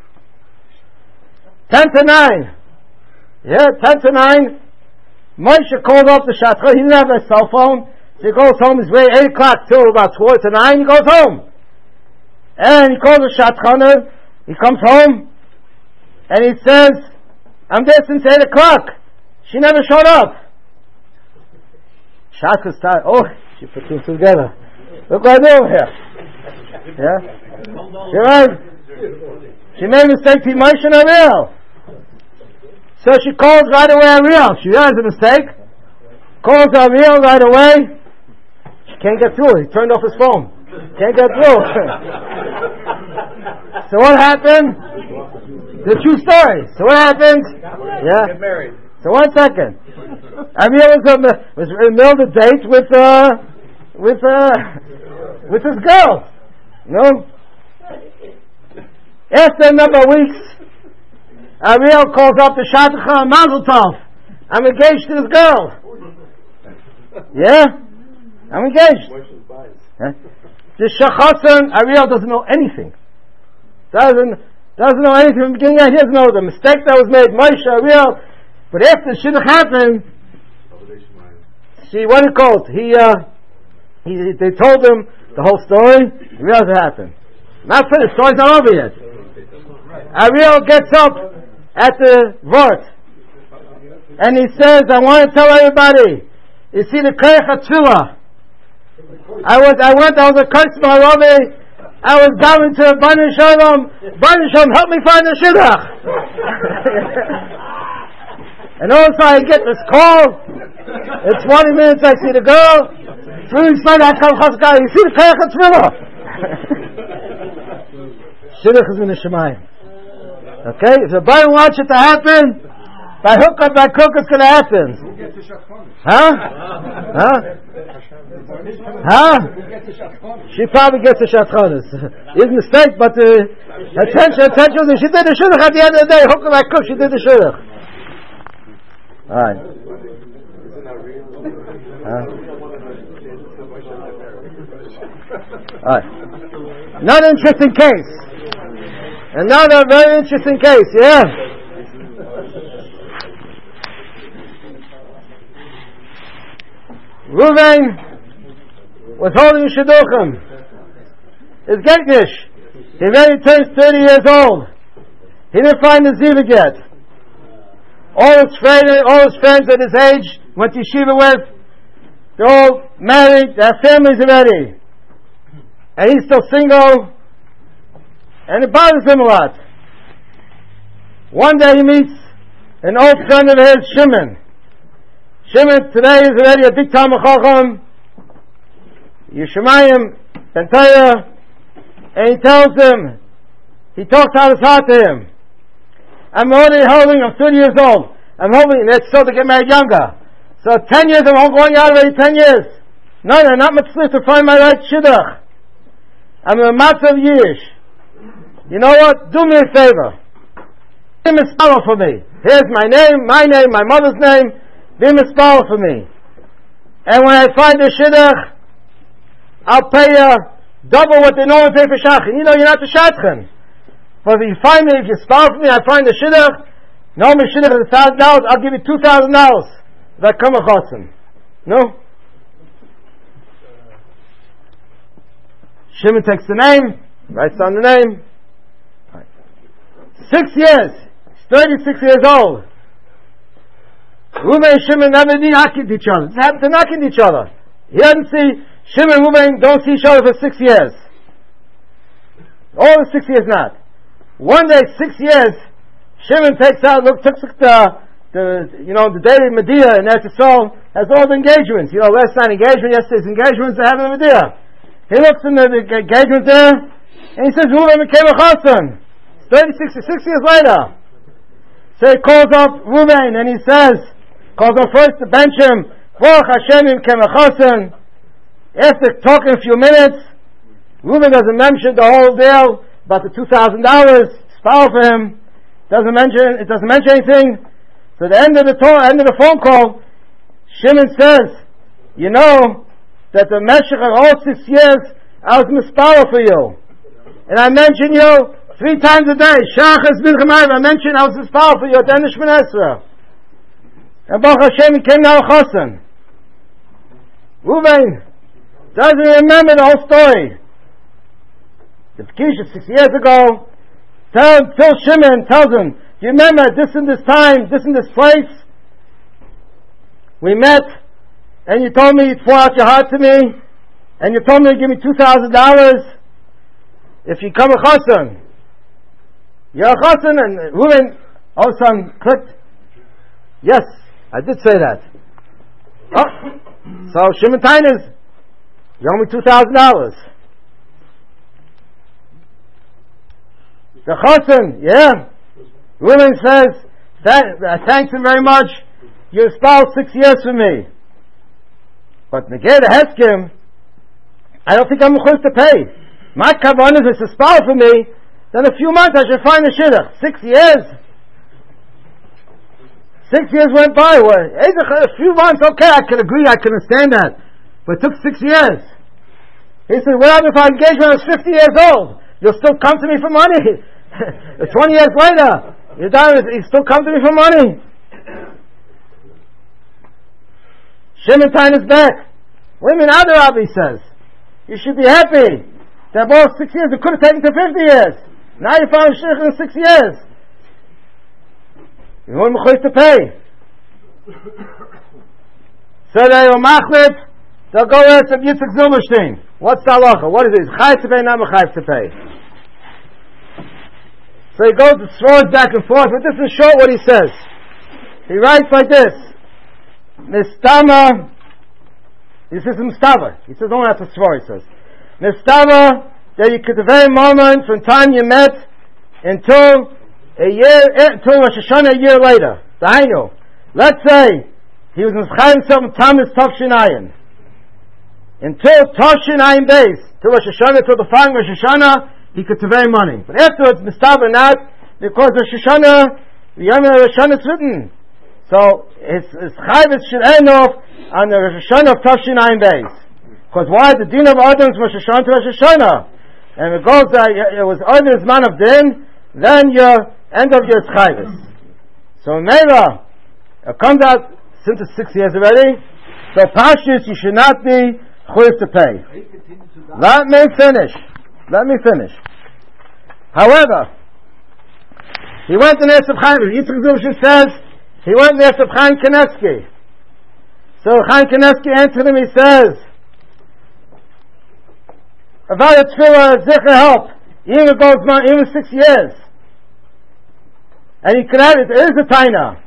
Ten to nine. Yeah, ten to nine. Moshe called up the Shachar. He didn't have a cell phone. So he goes home. He's waiting eight o'clock till about quarter to nine. He goes home. And he calls the Shachar. He comes home. And he says, I'm there since eight o'clock. She never showed up. Shachar started, oh, she put things together. Look what I do over here. Yeah? She made, she made a mistake to Moshe and Ariel. So she calls right away Ariel. She realized the mistake. Calls Ariel right away. She can't get through. He turned off his phone. Can't get through. So what happened? The true story. So what happened? Yeah. Get married. So one second. Ariel was, um, was in the middle of the date with uh, with uh, with his girl. No. After a number of weeks, Ariel calls up the Shatacha Mazel Tov. I'm engaged to this girl. Yeah? I'm engaged. Huh? The Shachatson, Ariel doesn't know anything. Doesn't doesn't know anything from the beginning. He doesn't know the mistake that was made. Moshe, Ariel. But after the shidduch happened, see what it called. He, uh, he, they told him the whole story. He realized it happened. Not finished. The story's not over yet. Ariel gets up at the Vort, and he says, I want to tell everybody, you see the Koyach HaTfilah. I was, I went, I was a Koyach Maravi, I was going to Bani Shalom, Bani Shalom, help me find the Shidduch. And all of a sudden I get this call, in twenty minutes I see the girl, three weeks later I come Chazkai, you see the Koyach HaTfilah. Shidduch is in the Shemayim. Okay, if the Bible wants it to happen, by hook or by crook, it's going to happen. Huh? Huh? Huh? She probably gets the Shatchanis. It's a mistake, but uh, attention, attention, she did the Shidduch at the end of the day. Hook or by crook, she did the Shidduch. Alright. Huh? Alright. Another interesting case. Another very interesting case, yeah? Reuven was holding Shidduchim. His Getnish. He already turned thirty years old. He didn't find the Zivug yet. All his friends, all his friends at his age, went to yeshiva with, they're all married, they have families already. And he's still single. And it bothers him a lot. One day he meets an old friend of his, Shimon. Shimon today is already a big Talmid Chacham, Yeshamayim, Bentaya, and he tells him, he talks out his heart to him. I'm already holding, I'm thirty years old. I'm holding, and it's so to get married younger. So ten years, I'm going out already ten years. No, no, not mitzvah to find my right shidduch. I'm a matzah of Yish. you know what? Do me a favor. Be mispalel for me. Here's my name, my name, my mother's name. Be mispalel for me. And when I find the shidduch, I'll pay you double what they normally pay for shachin. You know, you're not the shachin. But if you find me, if you spell for me, I find the shidduch, normally shidduch is a thousand dollars, I'll give you two thousand dollars. That come a chosim. No? Shimon takes the name, writes down the name. Six years. He's thirty-six years old. Reuben and Shimon never knocked at each other. Just happened to knock at each other. He doesn't see, Shimon and Reuben don't see each other for six years. All the six years not. One day, six years, Shimon takes out, look, took the, the, you know, the day of Medea and Eretz Yisrael has all the engagements. You know, last night engagement, yesterday's engagements, they have in Medea. He looks in the, the engagement there, and he says, Reuben became a chassan. thirty-six, six years later. So he calls up Reuben, and he says, calls him first to bench him, Baruch Hashem became a chassan. After talking a few minutes, Reuben doesn't mention the whole deal about the two thousand dollars, it's power for him, doesn't mention, it doesn't mention anything. So at the end of the talk, end of the phone call, Shimon says, you know, that the Meshach of all six years, I was mispower for you. And I mentioned you three times a day. Shachas bin Chamayv, I mentioned I was mispower for you at the end of Shemon Esrei. And Baruch Hashem, he came now a chassan. Reuben doesn't remember the whole story. The Pekisha six years ago, tell, tell Shimon, tells him, do you remember this and this time, this and this place? We met, and you told me you'd pour out your heart to me, and you told me to give me two thousand dollars if you come a chassan. You're a chassan, and Reuben all of a sudden clicked. Yes, I did say that. Oh, so Shimon Tainis, you owe me two thousand dollars. The chassan, yeah. Reuben says, Th- uh, thanks him very much. You espoused six years for me. But Neged Heskim, I don't think I'm supposed to pay. My kavanah is to espouse for me, then a few months I should find the shidduch. Six years? Six years went by. Well, a few months, okay, I can agree, I can understand that. But it took six years. He said, what happened if I engaged when I was fifty years old? You'll still come to me for money. twenty years later, you're done, you still come to me for money. Shimon Tain is back. What do you mean, other Rabbi says? You should be happy that both six years, it could have taken to fifty years. Now you found a shidduch in six years. You want me to pay. So they were machlit, they'll go ask Rabbi Yitzchak Zilberstein. What's the halacha? What is it? Is chayav to pay, not chayav to pay? So he goes, throws back and forth, but this is short what he says. He writes like this. Mistama, he says Mistava. He says, don't have to swear, he says. Mistava, that you could the very moment from time you met until a year, until Rosh Hashanah a year later. Dainu. Let's say he was Mischai himself in Thomas Tavshin Ayin. Until Tavshin Ayin Beis, till Rosh Hashanah, till the following Rosh Hashanah, he could convey money. But afterwards, Mistava not, because Rosh Hashanah, the Yom Rosh Hashanah is written. So his his chayvus should end off on the Rosh Hashanah of Tavshin Ayin Beis. Because why? The din of Adam is Rosh Hashanah to Rosh Hashanah. And it goes that it was Adam's man of din, then you end of your chayvus. So Mela, it comes out since it's six years already. So Pashtus, you should not be chuyev to pay. Let me finish. Let me finish. However, he went to Nesef Chaim. Yitzchak Zilberstein says he went to Nesef Chaim Kanievsky. So Chaim Kanievsky answered him. He says, "About a tefillah, zicher help. Even it goes even six years, and he could have it. It is a taina.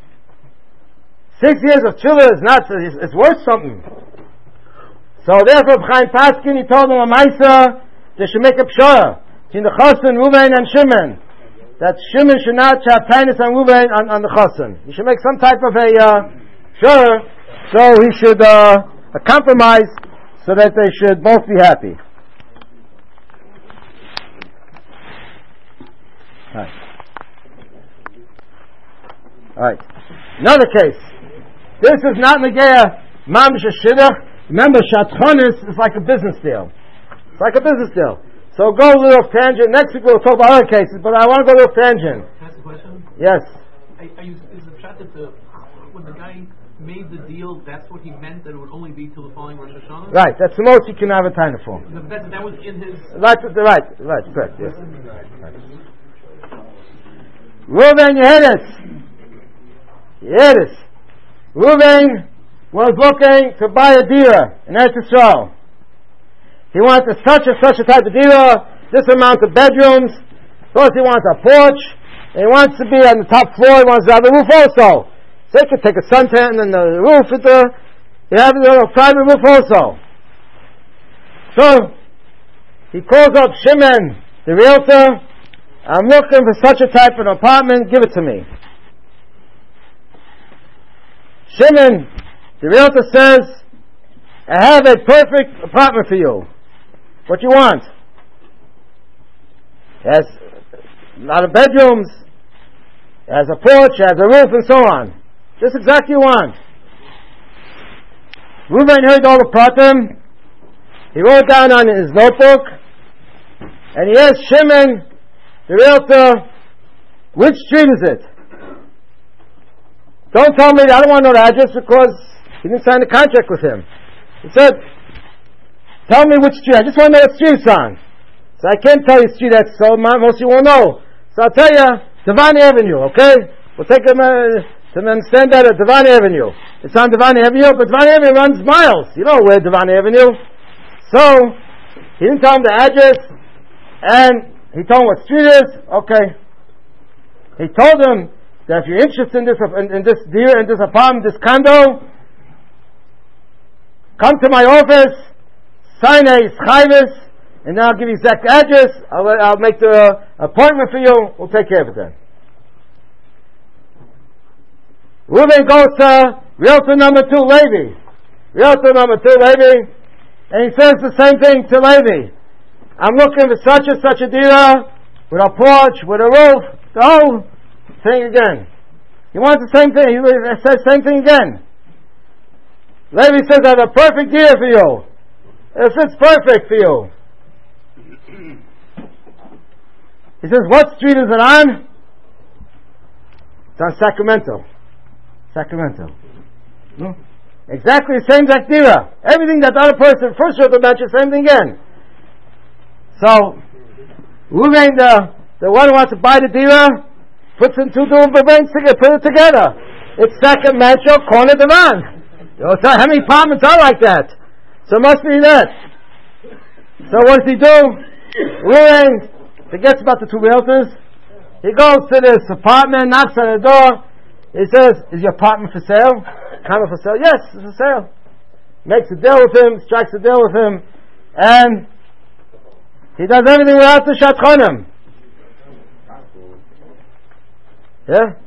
Six years of tefillah is not. It's, it's worth something. So therefore, Chaim Paskin, he told him a ma'isa. They should make a pshara between the chassan, Reuben, and Shimon. That Shimon should not have tainis on Reuben on, on the chassan. He should make some type of a uh, pshara, so he should uh, a compromise, so that they should both be happy. Alright. Another case. This is not Negea Mamish Shidduch. Remember, Shatchonis is like a business deal. It's like a business deal. So go a little tangent. Next week we'll talk about other cases, but I want to go a little tangent. Can I ask a question? Yes. Are, are you, is the shot that the, when the guy made the deal, that's what he meant, that it would only be till the following Rosh Hashanah? Right, that's the most you can have a time for. That, that was in his... Right, right, right, correct, yes. Reuven Yehudas. Yehudas. Reuven was looking to buy a dira in Eretz Yisrael. He wanted such and such a type of dira, this amount of bedrooms, plus he wants a porch, and he wants to be on the top floor, he wants to have a roof also. So he could take a suntan and the roof with the, you have a little private roof also. So, he calls up Shimon, the realtor, I'm looking for such a type of apartment, give it to me. Shimon, the realtor says, I have a perfect apartment for you. What you want? It has a lot of bedrooms, it has a porch, it has a roof, and so on. Just exactly you want. Reuven heard all the pratim. He wrote down on his notebook, and he asked Shimon, the realtor, which street is it? Don't tell me, I don't want to know the address because he didn't sign the contract with him. He said, tell me which street. I just want to know what street it's on. So I can't tell you street that's so most of you won't know. So I'll tell you, Devon Avenue, okay? We'll take them uh, to understand that at Devon Avenue. It's on Devon Avenue, but Devon Avenue runs miles. You know where Devon Avenue. So, he didn't tell him the address, and he told him what street it is. Okay. He told him that if you're interested in this, in, in this deal, in this apartment, this condo, come to my office, sign a schayvis, and then I'll give you exact address. I'll, I'll make the uh, appointment for you. We'll take care of it then. Reuven goes to realtor number two, Levi. Realtor number two, Levi, and he says the same thing to Levi. I'm looking for such and such a dira with a porch, with a roof, the whole thing again. He wants the same thing. He says the same thing again. Levi says, I have a perfect dira for you. If it's perfect for you. He says, what street is it on? It's on Sacramento. Sacramento. No? Exactly the same exact dira. Everything that the other person first wrote about you, same thing again. So, Reuven, the, the one who wants to buy the dira, puts in two different brains together, put it together. It's Sacramento, corner Devon. You know, how many apartments are like that? So it must be that. So what does he do? Reuven forgets about the two realtors. He goes to this apartment, knocks on the door. He says, is your apartment for sale? Apartment for sale? Yes, it's for sale. Makes a deal with him, strikes a deal with him, and he does everything without the shatchonim. Yeah?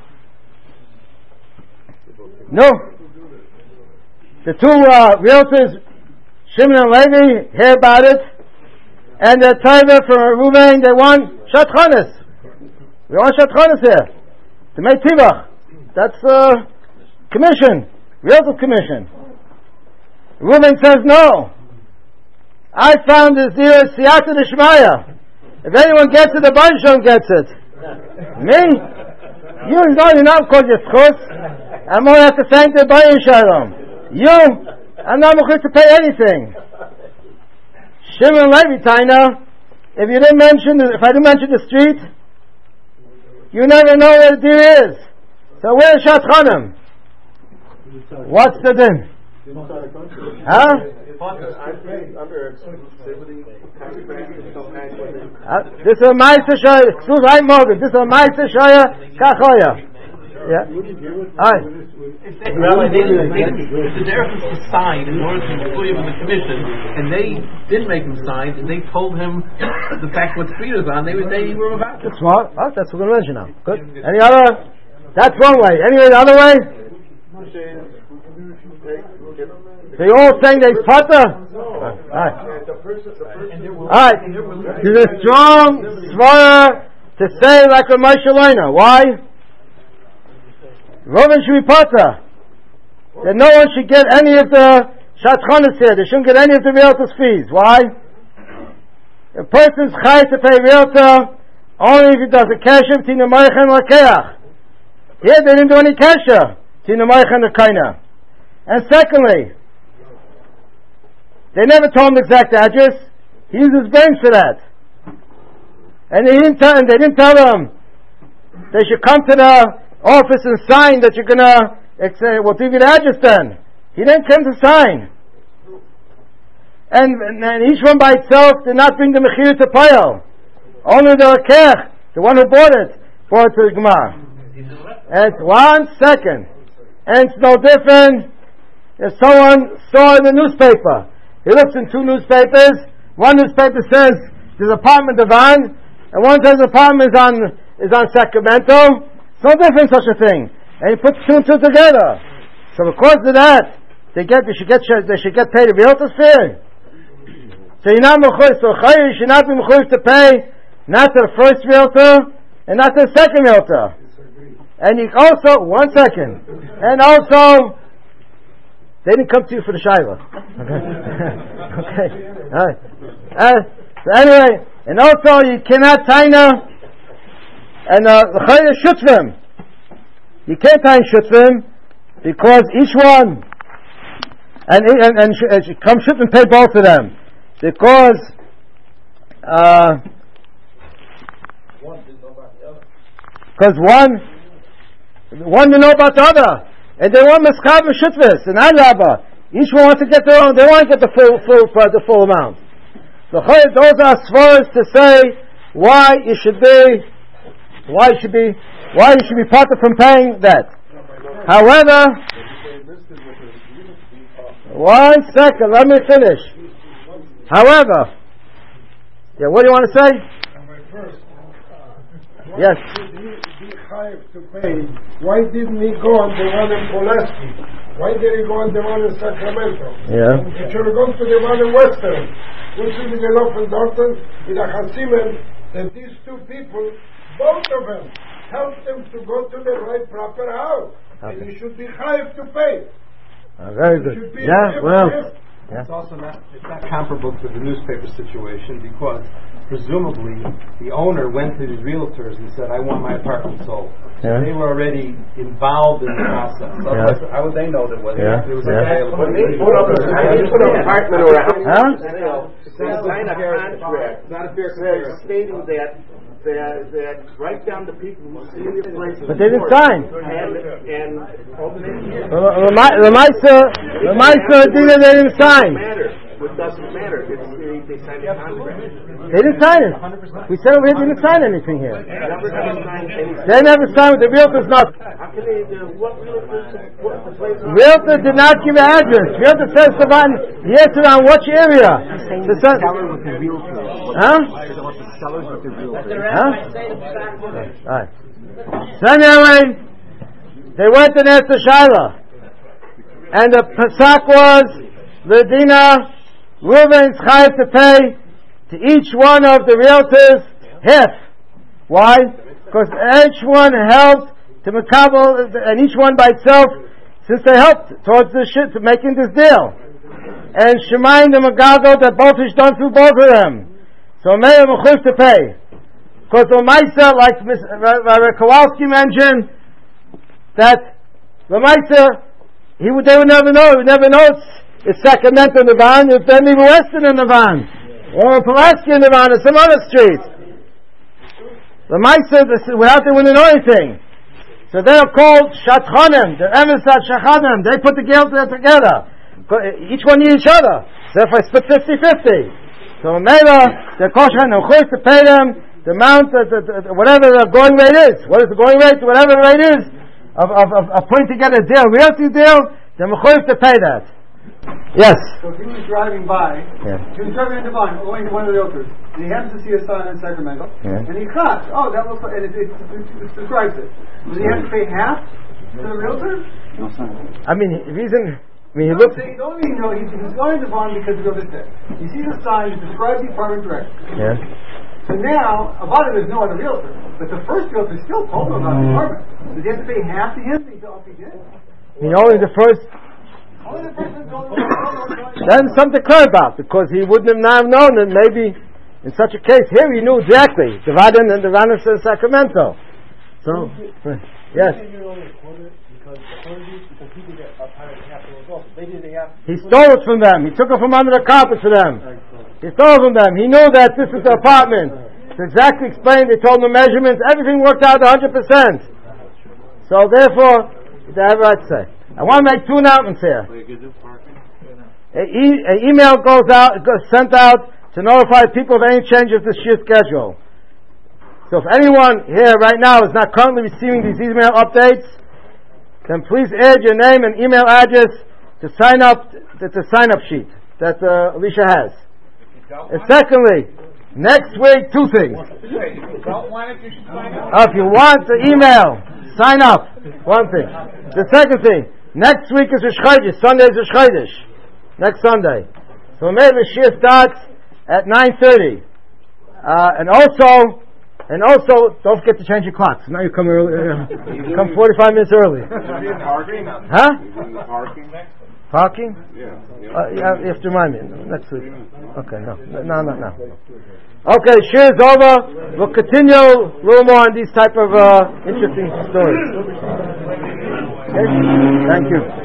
No. The two uh, realtors, Shimon and Levi, hear about it, and they're tired from Reuven. They want shatchonis. We want shatchonis here to make tivach. That's uh, commission, realtor commission. Reuven says no. I found this deal siyata d'shmaya. If anyone gets it, the Baruch Shalom gets it. Me? You know you're not called your schus. I'm more have to thank the Baruch Shalom. You, I'm not going to pay anything. Shimon Levi Taina, if you didn't mention, if I didn't mention the street, you never know where the deal is. So where is Shatchanim? What's the din? Huh? Uh, this is a Ma'aser Shaya. Excuse me, Morgan. This is a Ma'aser Shaya Kachoya. Yeah. Alright. If the derech was to sign in order to include him in the commission, and they didn't make him sign, and they told him the fact what street is on, they would say you were about to. That's smart. Oh, that's what we're going to mention now. Good. Any other? That's one way. Any other way? They all saying they potter. Alright. Alright. There's a strong svara to say like a Moshe Leiner. Why? Reuven should be Pata. That no one should get any of the Shatchanas here. They shouldn't get any of the realtor's fees. Why? A person's chai to pay realtor only if he does a kasher between the Moich and Lakeach. Here they didn't do any kasher between the Moich and the Kaina. And secondly, they never told him the exact address. He used his brains for that. And they didn't tell, and they didn't tell them they should come to the office and sign that you're gonna say, we'll give you the address then. He didn't come to sign. And, and, and each one by itself did not bring the mechir to Payal. Only the Lakech, the one who bought it, brought it to the Gemara. And it's one second. And it's no different if someone saw in the newspaper. He looks in two newspapers. One newspaper says there's apartment Devan, and one says the apartment is on is on Sacramento. It's no different such a thing. And he puts two and two together. So because of that, they get they should get they should get paid a realtor's fee. So you're not mechuyev. So you should not be mechuyev to pay not to the first realtor and not to the second realtor. And you also one second. And also, they didn't come to you for the shiva. Okay. All right. Uh, so anyway, and also you cannot taina and uh, the chayyim shutvim. You can't taina shutvim because each one and and and, and sh- come shutvim pay both of them because uh because one one didn't know about the other. And they want Meskav and Shutvis and Alaba. Each one wants to get their own. They want to get the full, full, the full amount. So those are svars to say why you should be, why you should be, why you should be parted from paying that. However, one second, let me finish. However, yeah, what do you want to say? Yes. To pay. Why didn't he go on the one in Pulaski? Why did he go on the one in Sacramento? Yeah. He should have gone to the one in Western. Which is in the law from Dalton, in a Hasimen, that these two people, both of them, helped them to go to the right proper house. Okay. And he should be chayav to pay. Uh, very good. Yeah, well. Yeah. It's also not, it's not comparable to the newspaper situation because presumably the owner went to the realtors and said, I want my apartment sold. Yeah. So they were already involved in the process. Yeah. How would they know that whether yeah. it was yeah. available? When they put up an apartment or a house, huh? sign a contract stating that That, that write down the people who see the place. But they didn't sign. And and the Maisa didn't they didn't sign. It doesn't matter. It's, they, they signed a contract. They didn't sign it. We said over here they didn't sign anything here. They never signed anything. They never signed with the realtors. Not. How can they? Uh, what realtors? What the place? Realtor did not give an address. Realtor says to Van, he answered on which area. The seller with the realtor. Huh? The sellers with the realtor. Huh? Alright. So anyway, they went and asked the Shaila. And the Pesach was Ledina Reuven's chayav to pay to each one of the realtors half. Why? Because each one helped to Makabel, and each one by itself, since they helped towards the shit to making this deal. And Shemaim the Magago that both is done through both of them. So Meir Mechuv to pay. Because Lamaisa, like Rabbi Kowalski mentioned, that Lamaisa, he would, they would never know, he would never know it's, it's Sacramento in the van, it's then even Western in the van, or Pulaski in the van, or some other street. Lamaisa, without they wouldn't know anything. So they are called Shatchanim, the Emisat Shachanim, they put the guilt together. Each one need each other. So if I split fifty-fifty, so Mela, the Koshan and Chush to pay them the amount, the, the, the, whatever the going rate is. What is the going rate? Whatever the rate is of, of, of, of putting together a deal, realty deal, the Mechuyev to pay that. Yes. So if he was driving by, yeah. he was driving in Devon, going to one of the realtors, and he happens to see a sign in Sacramento, yeah. and he cuts. Oh, that looks like, and it, it, it, it describes it. Does he have to pay half to the realtor? No, son. I mean, the reason. I mean, he no, looks. They don't even know he's, he's going to Devon because of this day. He sees a sign that describes the apartment directly. Yeah. So now, about it, there's no other realtor. But the first realtor still told him about the apartment. Does he have to pay half to him? He said, okay, did. He only the first. Only the person told him. Then something clear about, because he wouldn't have not known that maybe in such a case, here he knew exactly. The Vadan and the Vadan says Sacramento. So, yes. He stole it from them. He took it from under the carpet for them. He stole it from them. He knew that this is the apartment. It's exactly explained. They told him the measurements. Everything worked out one hundred percent. So therefore, they have right to say. I want to make two announcements here. An e- a email goes out, goes sent out to notify people of any changes to shift schedule. So if anyone here right now is not currently receiving these email updates, then please add your name and email address to sign up. That's a sign up sheet that uh, Alicia has. And secondly, next week, two things. Wait, if you don't want it, you should sign up. Uh, if you want the email, sign up. One thing. The second thing, next week is Rosh Chodesh. Sunday is Rosh Chodesh. Next Sunday. So maybe the shiur starts at nine thirty. Uh, and also, and also, don't forget to change your clocks. Now you come early. Uh, come forty-five minutes early. Parking? Huh? Parking? Parking? Yeah. Uh, you, have, you have to remind me next week. Okay, no, no, no, no. Okay, shiur is over. We'll continue a little more on these type of uh, interesting stories. Okay? Thank you.